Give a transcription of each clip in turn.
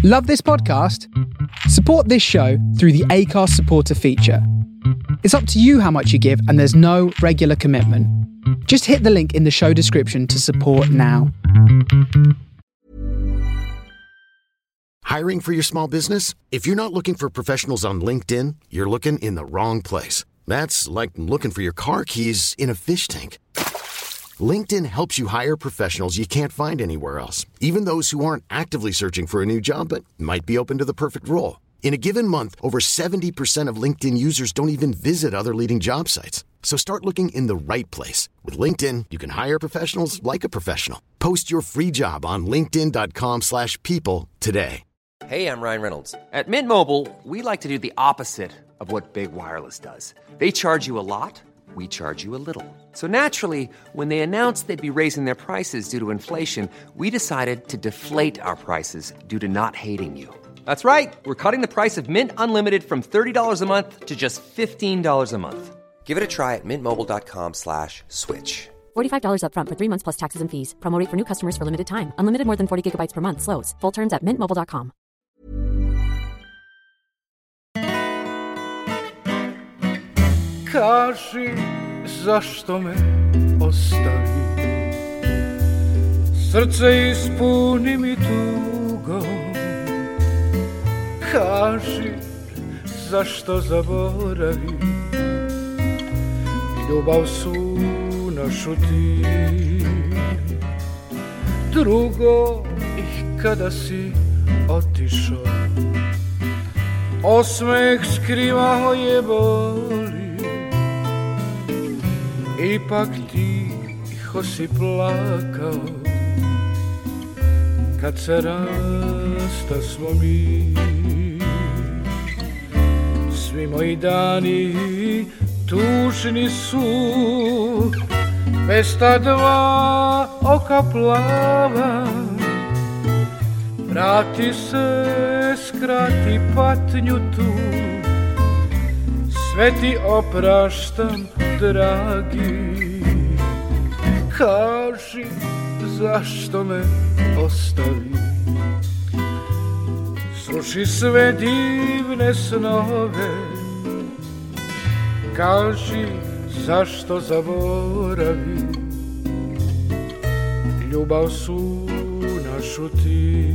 Love this podcast? Support this show through the Acast supporter feature. It's up to you how much you give, and there's no regular commitment. Just hit the link in the show description to support now. Hiring for your small business? If you're not looking for professionals on LinkedIn, you're looking in the wrong place. That's like looking for your car keys in a fish tank. LinkedIn helps you hire professionals you can't find anywhere else, even those who aren't actively searching for a new job but might be open to the perfect role. In a given month, over 70% of LinkedIn users don't even visit other leading job sites. So start looking in the right place. With LinkedIn, you can hire professionals like a professional. Post your free job on linkedin.com/people today. Hey, I'm Ryan Reynolds. At Mint Mobile, we like to do the opposite of what Big Wireless does. They charge you a lot, we charge you a little. So naturally, when they announced they'd be raising their prices due to inflation, we decided to deflate our prices due to not hating you. That's right. We're cutting the price of Mint Unlimited from $30 a month to just $15 a month. Give it a try at mintmobile.com/switch. $45 up front for 3 months plus taxes and fees. Promo rate for new customers for limited time. Unlimited more than 40 gigabytes per month. Slows full terms at mintmobile.com. Kaži zašto me ostavi, srce ispuni mi tugom. Kaži zašto zaboravi, ljubav su našu ti. Drugo, i kada si otišao, osmeh skrivao je boli. Ipak tiho si plakao, kad se rastasmo mi. Svi moji dani tužni su, bez ta dva oka plava. Vrati se, skrati patnju tu, sve ti opraštam, dragi. Kaži zašto me ostavi, sruši sve divne snove. Kaži zašto zaboravi, ljubav su našu ti.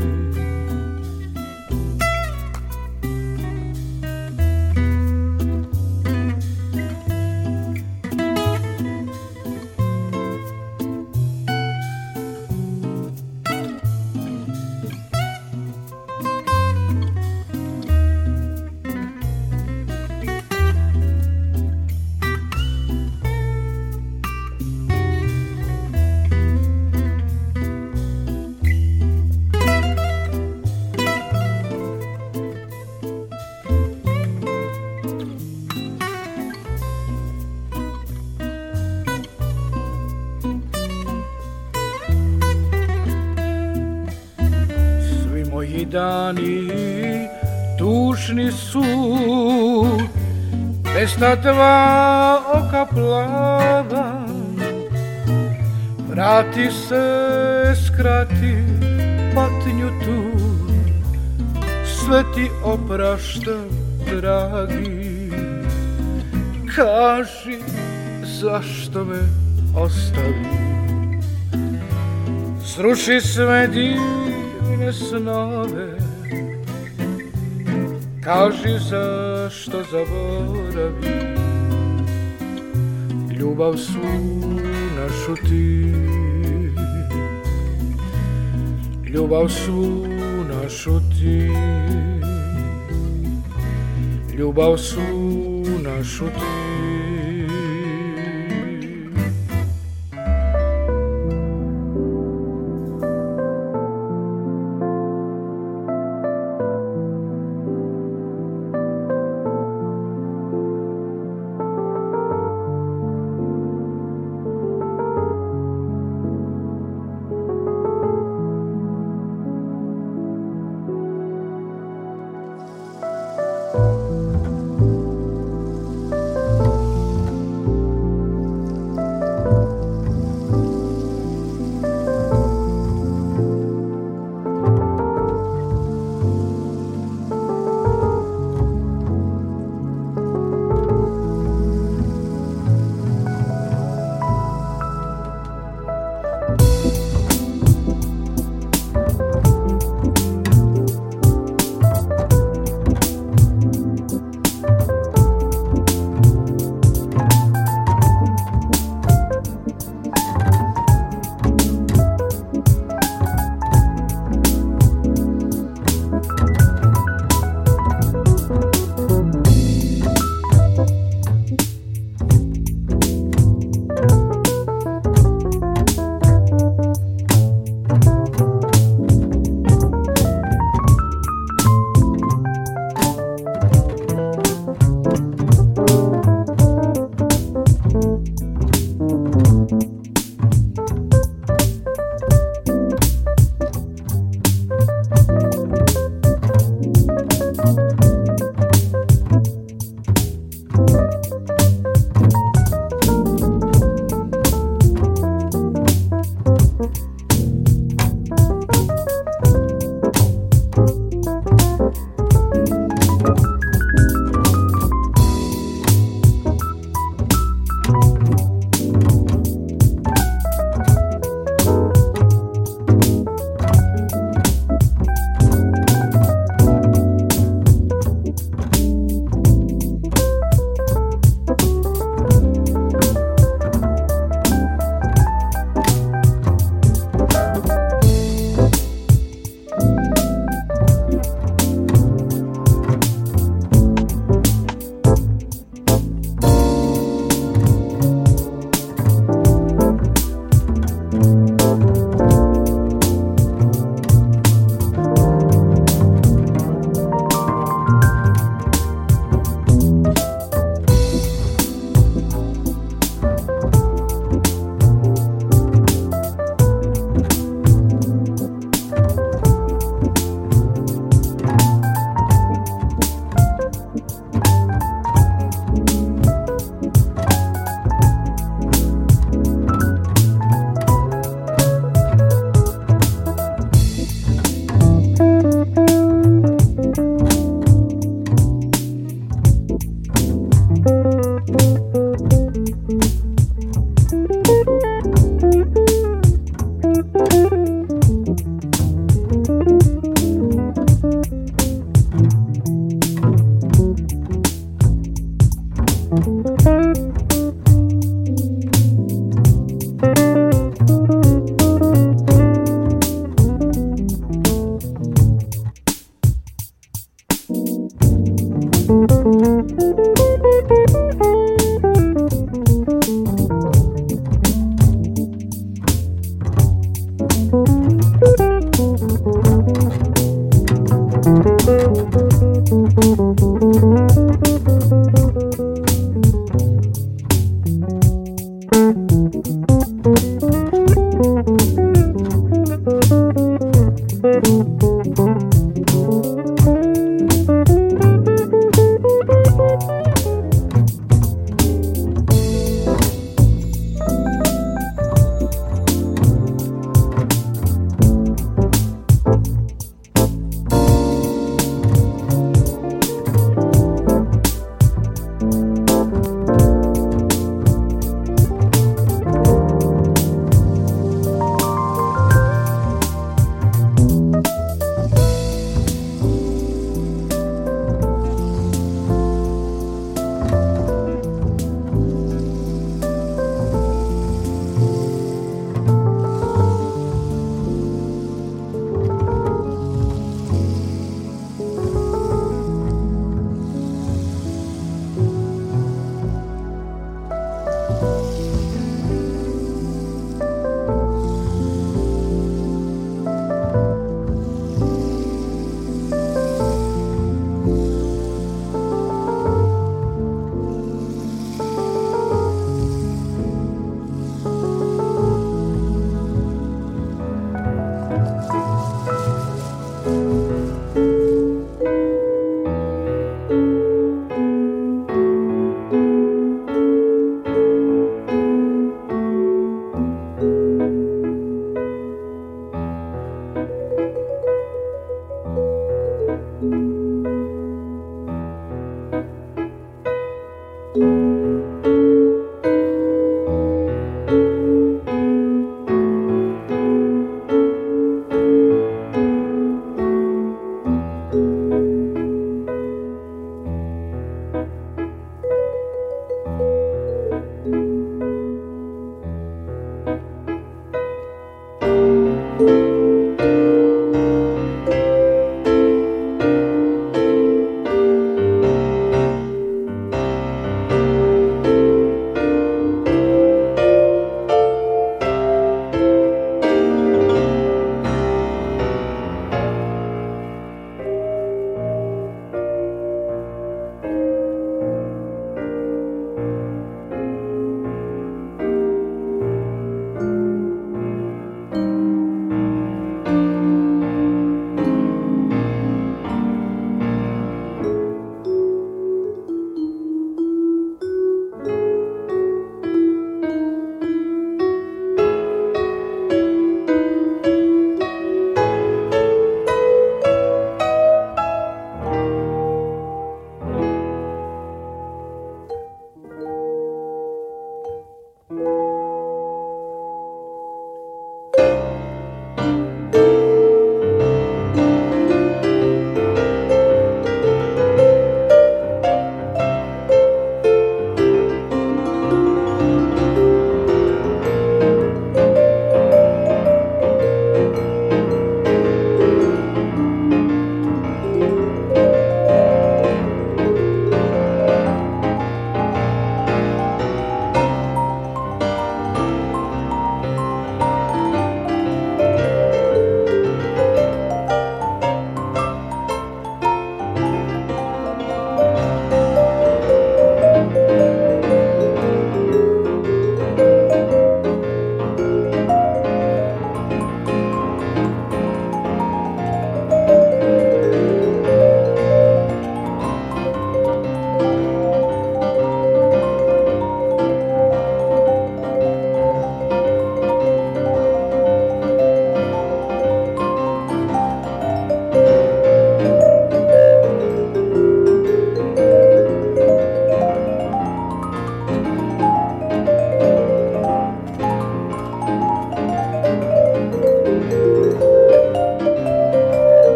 Dani tužni su, bez ta dva oka plava. Vrati se, skrati patnju tu, sve ti opraštam, dragi. Kaži zašto me ostavi, sruši sve divne snove. Kaži zašto zaboravi, ljubav su našu ti. Ljubav su našu ti. Ljubav su našu ti.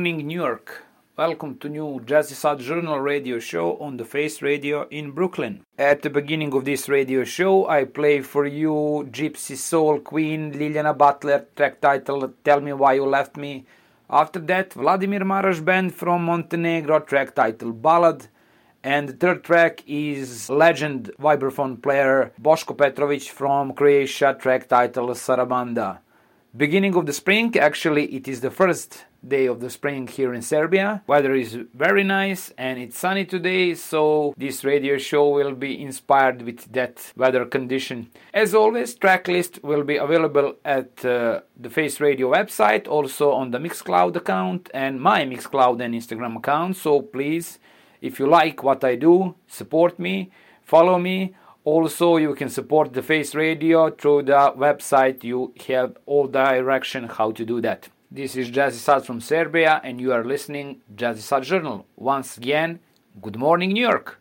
morning, New York. Welcome to new Jazzy Sad Journal radio show on the Face Radio in Brooklyn. At the beginning of this radio show, I play for you Gypsy Soul Queen Liliana Butler, track title Tell Me Why You Left Me. After that, Vladimir Marash Band from Montenegro, track title Ballad. And the third track is legend vibraphone player Boško Petrović from Croatia, track title Sarabanda. Beginning of the spring, actually it is the first day of the spring here in Serbia. Weather is very nice and it's sunny today, so this radio show will be inspired with that weather condition. As always, track list will be available at the Face Radio website, also on the Mixcloud account and my Mixcloud and Instagram account, so please, if you like what I do, support me, follow me. Also, you can support the Face Radio through the website. You have all direction how to do that. This is Jazzy Sad from Serbia, and you are listening Jazzy Sad Journal. Once again, good morning, New York.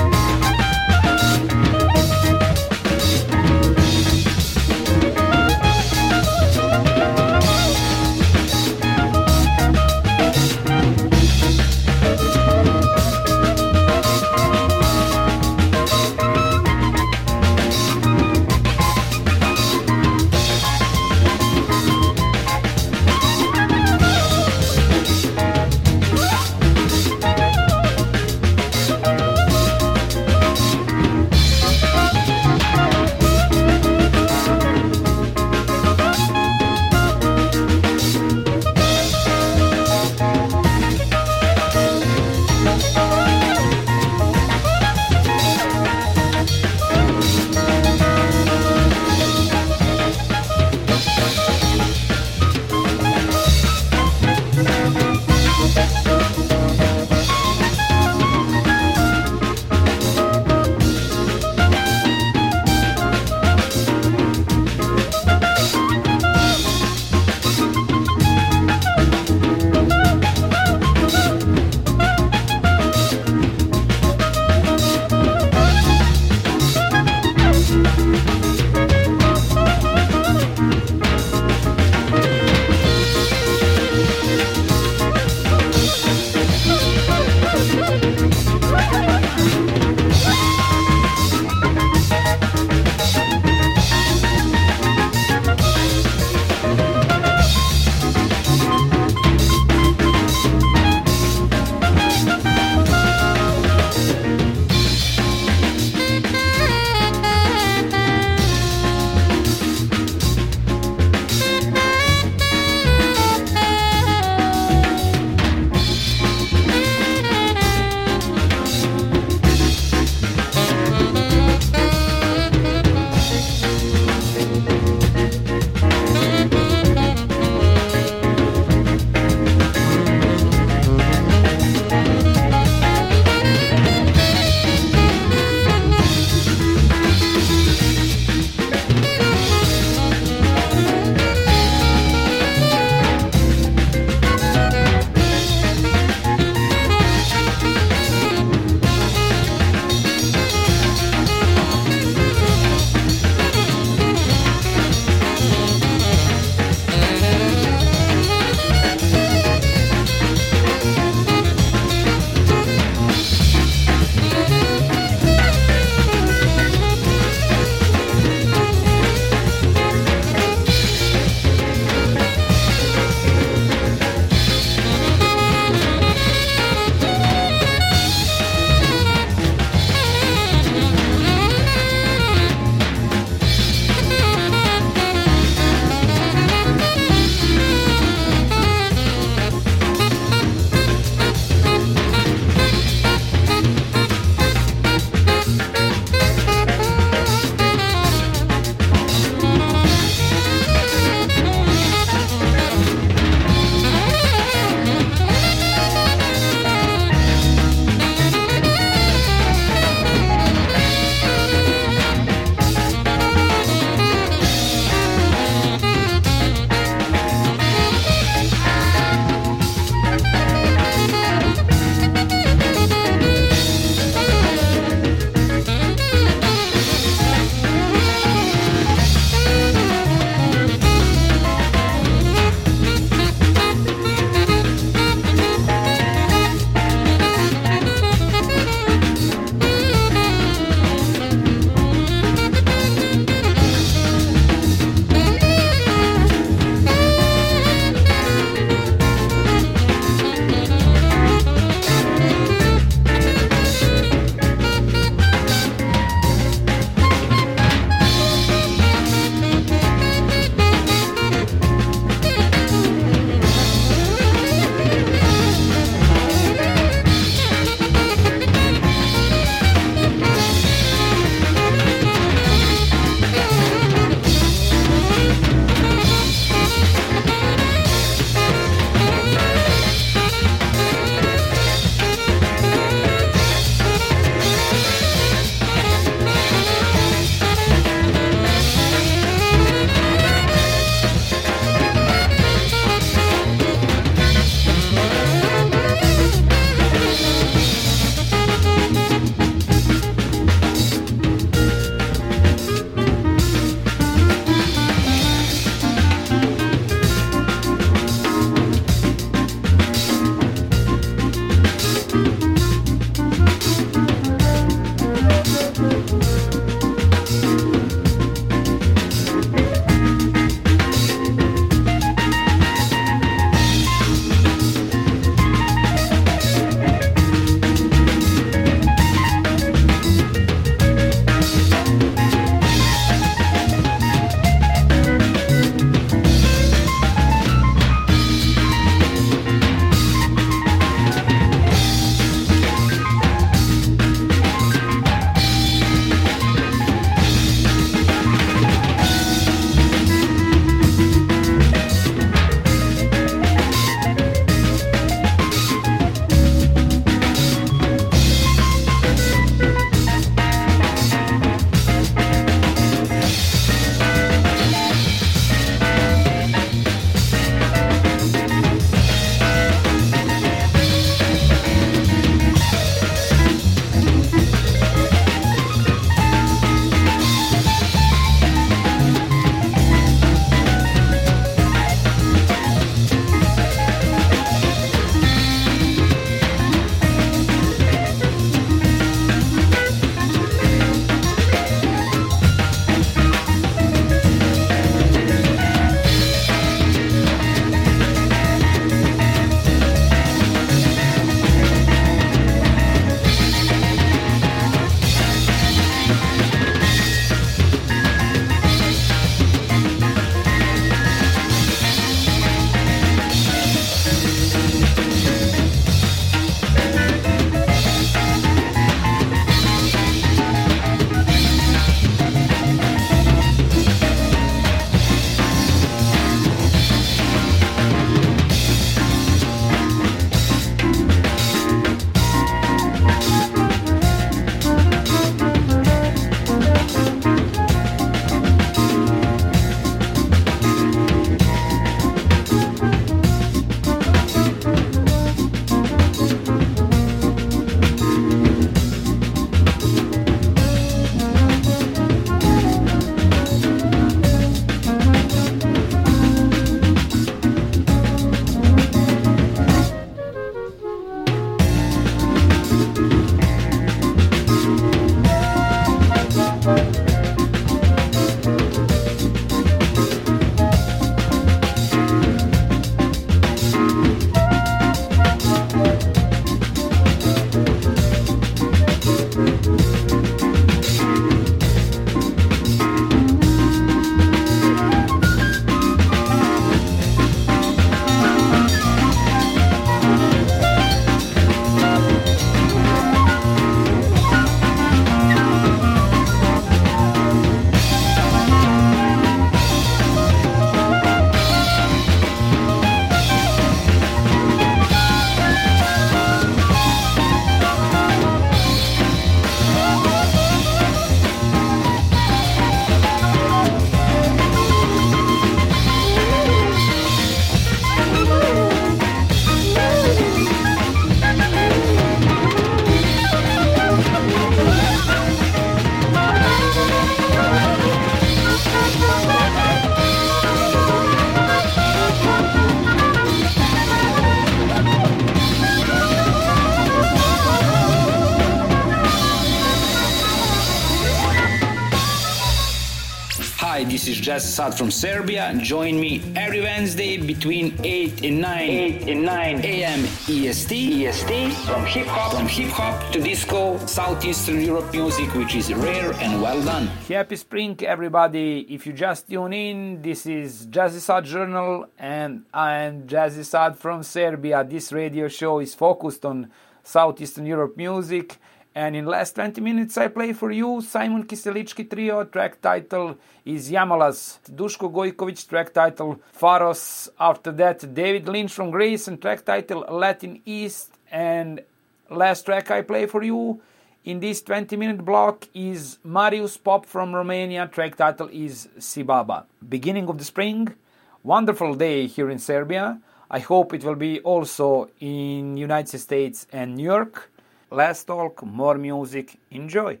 Hi, this is Jazzy Sad from Serbia. Join me every Wednesday between 8 and 9 a.m. EST from hip hop to disco, Southeastern Europe music, which is rare and well done. Happy spring, everybody. If you just tune in, this is Jazzy Sad Journal and I am Jazzy Sad from Serbia. This radio show is focused on Southeastern Europe music. And in last 20 minutes I play for you Simon Kiselički Trio, track title is Yamalas, Duško Gojković, track title Pharos, after that David Lynch from Greece and track title Latin East, and last track I play for you in this 20-minute block is Marius Pop from Romania, track title is Sibaba. Beginning of the spring, wonderful day here in Serbia. I hope it will be also in United States and New York. Less talk, more music. Enjoy!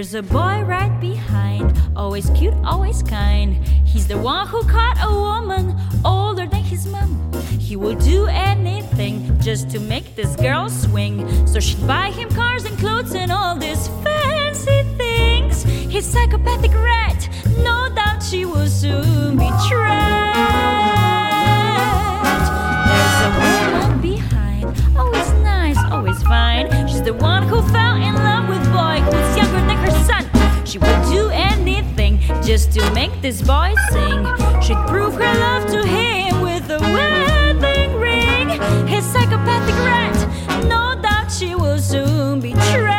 There's a boy right behind, always cute, always kind. He's the one who caught a woman older than his mom. He will do anything just to make this girl swing. So she'd buy him cars and clothes and all these fancy things. His psychopathic rat, no doubt she will soon be trapped. There's a woman behind, always nice, always fine. She's the one who fell in love with a boy who's younger than her son. She would do anything just to make this boy sing. She'd prove her love to him with a wedding ring. His psychopathic rat, no doubt she will soon be trapped.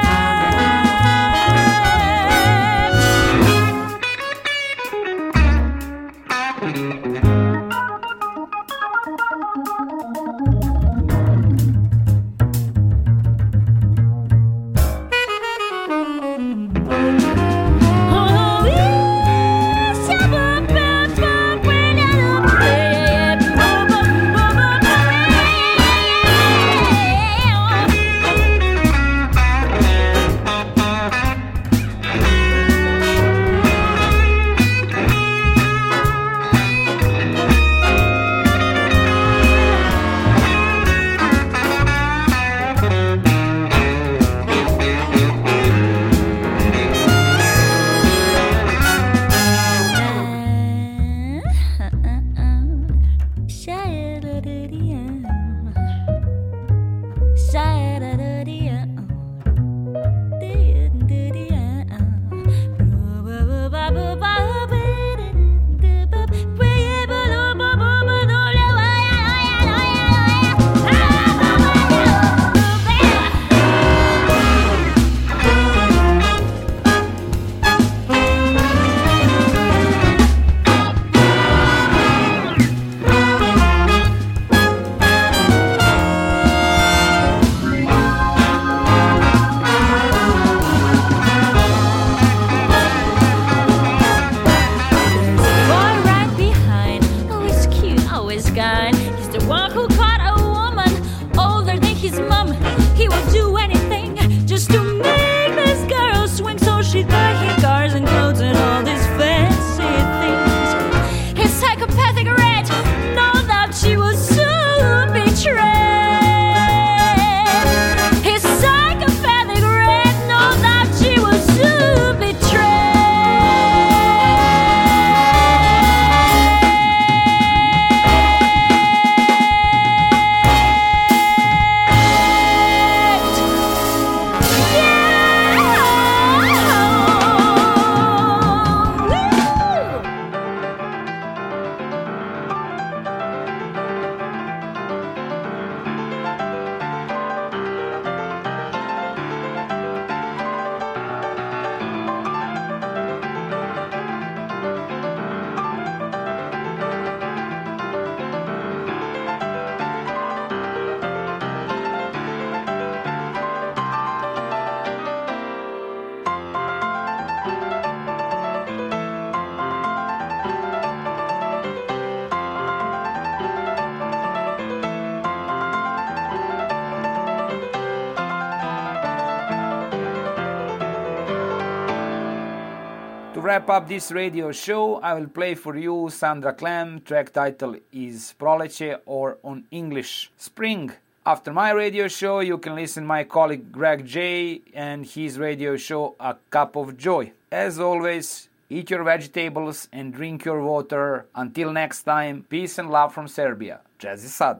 To wrap up this radio show, I will play for you Sandra Clam. Track title is Proleće, or on English, Spring. After my radio show, you can listen my colleague Greg J and his radio show A Cup of Joy. As always, eat your vegetables and drink your water. Until next time, peace and love from Serbia. Jazzy Sad.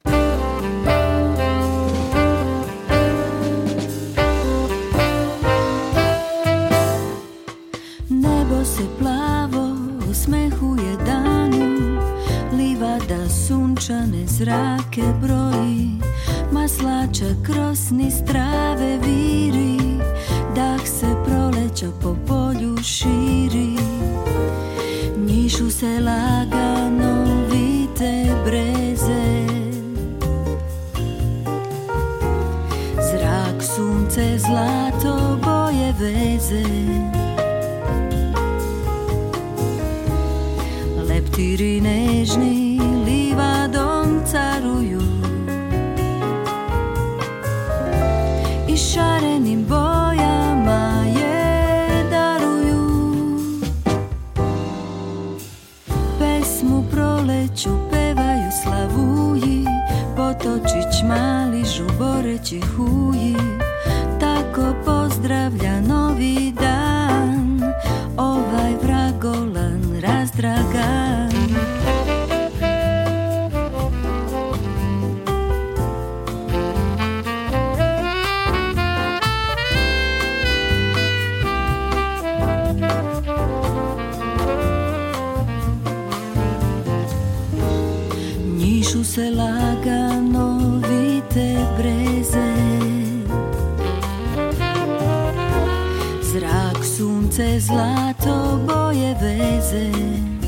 Nebo se plavo osmehuje danu, livada sunčane zrake broji, maslača kroz niz trave viri, dah se proleća po polju širi. Njišu se lagano vite breze, zrak, sunce, zlato, boje veze. Leptiri nežni livadom caruju i šarenim bojama je otočić mali, žuboreći huji, tako pozdravlja novi dan, ovaj vragolan razdragan. Njišu se lagano vite breze, zrak, sunce, zlato, boje veze.